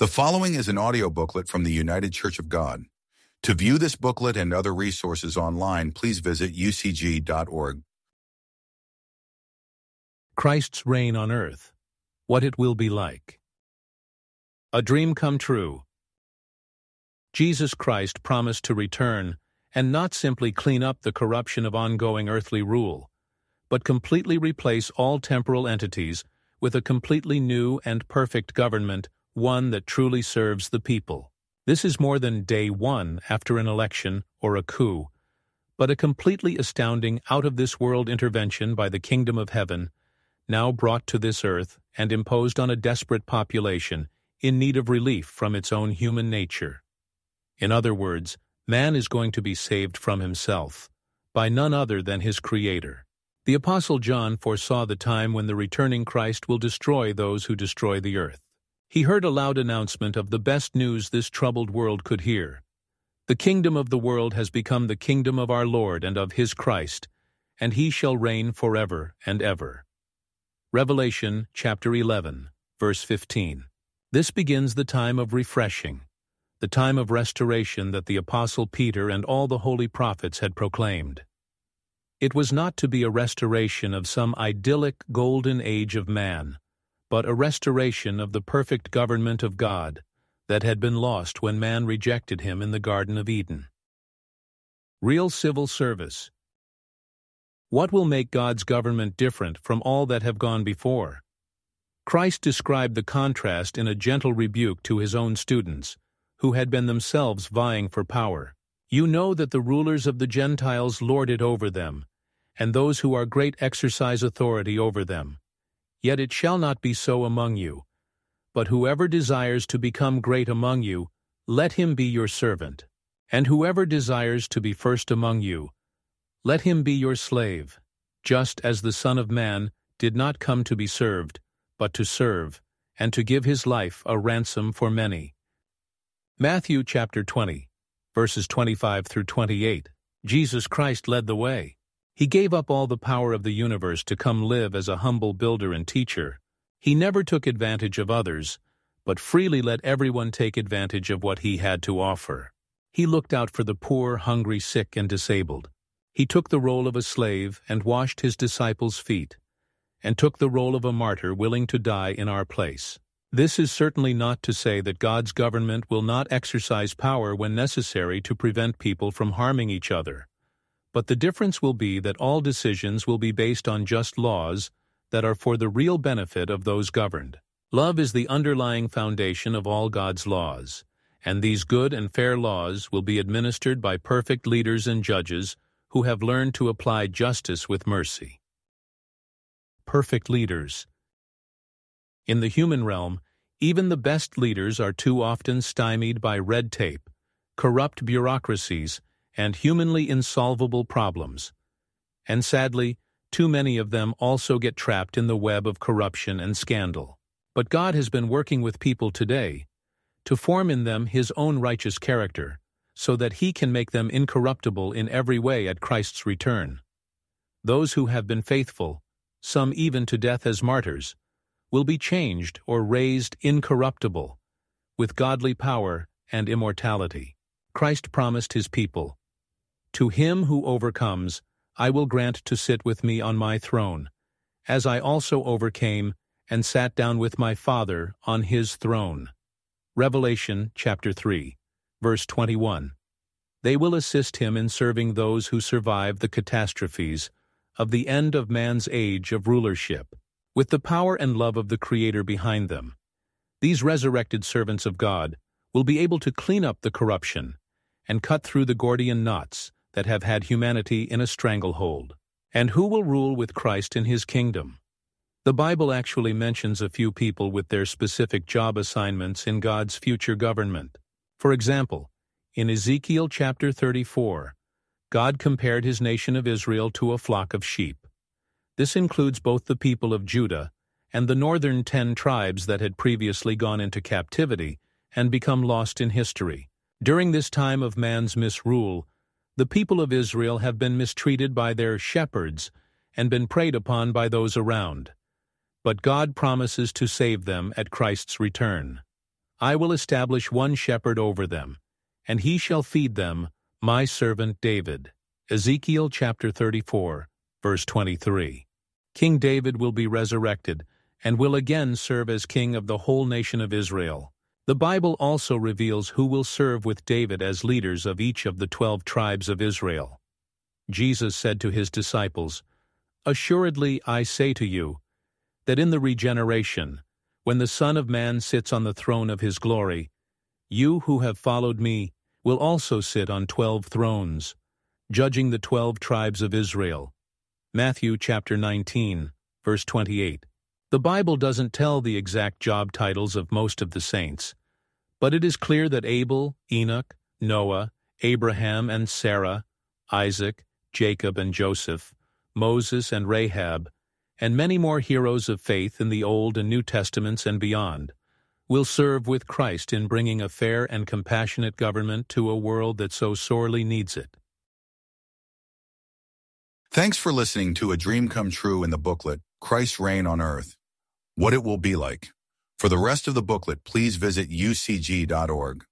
The following is an audio booklet from the United Church of God. To view this booklet and other resources online, please visit ucg.org. Christ's reign on earth, what it will be like. A dream come true. Jesus Christ promised to return and not simply clean up the corruption of ongoing earthly rule, but completely replace all temporal entities with a completely new and perfect government, one that truly serves the people. This is more than day one after an election or a coup, but a completely astounding out-of-this-world intervention by the kingdom of heaven, now brought to this earth and imposed on a desperate population in need of relief from its own human nature. In other words, man is going to be saved from himself, by none other than his Creator. The Apostle John foresaw the time when the returning Christ will destroy those who destroy the earth. He heard a loud announcement of the best news this troubled world could hear. The kingdom of the world has become the kingdom of our Lord and of his Christ, and he shall reign forever and ever. Revelation chapter 11, verse 15. This begins the time of refreshing, the time of restoration that the Apostle Peter and all the holy prophets had proclaimed. It was not to be a restoration of some idyllic golden age of man, but a restoration of the perfect government of God that had been lost when man rejected him in the Garden of Eden. Real civil service. What will make God's government different from all that have gone before? Christ described the contrast in a gentle rebuke to his own students, who had been themselves vying for power. You know that the rulers of the Gentiles lord it over them, and those who are great exercise authority over them. Yet it shall not be so among you. But whoever desires to become great among you, let him be your servant. And whoever desires to be first among you, let him be your slave, just as the Son of Man did not come to be served, but to serve, and to give his life a ransom for many. Matthew chapter 20, verses 25 through 28. Jesus Christ led the way. He gave up all the power of the universe to come live as a humble builder and teacher. He never took advantage of others, but freely let everyone take advantage of what he had to offer. He looked out for the poor, hungry, sick, and disabled. He took the role of a slave and washed his disciples' feet, and took the role of a martyr willing to die in our place. This is certainly not to say that God's government will not exercise power when necessary to prevent people from harming each other. But the difference will be that all decisions will be based on just laws that are for the real benefit of those governed. Love is the underlying foundation of all God's laws, and these good and fair laws will be administered by perfect leaders and judges who have learned to apply justice with mercy. Perfect leaders. In the human realm, even the best leaders are too often stymied by red tape, corrupt bureaucracies, and humanly insolvable problems. And sadly, too many of them also get trapped in the web of corruption and scandal. But God has been working with people today to form in them his own righteous character, so that he can make them incorruptible in every way at Christ's return. Those who have been faithful, some even to death as martyrs, will be changed or raised incorruptible, with godly power and immortality. Christ promised his people, "To him who overcomes, I will grant to sit with me on my throne, as I also overcame and sat down with my Father on his throne." Revelation chapter 3, verse 21. They will assist him in serving those who survive the catastrophes of the end of man's age of rulership, with the power and love of the Creator behind them. These resurrected servants of God will be able to clean up the corruption and cut through the Gordian knots that have had humanity in a stranglehold. And who will rule with Christ in his kingdom? The Bible actually mentions a few people with their specific job assignments in God's future government. For example, in Ezekiel chapter 34, God compared his nation of Israel to a flock of sheep. This includes both the people of Judah and the northern 10 tribes that had previously gone into captivity and become lost in history. During this time of man's misrule, the people of Israel have been mistreated by their shepherds and been preyed upon by those around. But God promises to save them at Christ's return. I will establish one shepherd over them, and he shall feed them, my servant David. Ezekiel chapter 34, verse 23. King David will be resurrected and will again serve as king of the whole nation of Israel. The Bible also reveals who will serve with David as leaders of each of the 12 tribes of Israel. Jesus said to his disciples, "Assuredly I say to you, that in the regeneration, when the Son of Man sits on the throne of his glory, you who have followed me will also sit on 12 thrones, judging the 12 tribes of Israel." Matthew chapter 19, verse 28. The Bible doesn't tell the exact job titles of most of the saints, but it is clear that Abel, Enoch, Noah, Abraham and Sarah, Isaac, Jacob and Joseph, Moses and Rahab, and many more heroes of faith in the Old and New Testaments and beyond, will serve with Christ in bringing a fair and compassionate government to a world that so sorely needs it. Thanks for listening to A Dream Come True in the booklet, Christ's Reign on Earth, What It Will Be Like. For the rest of the booklet, please visit ucg.org.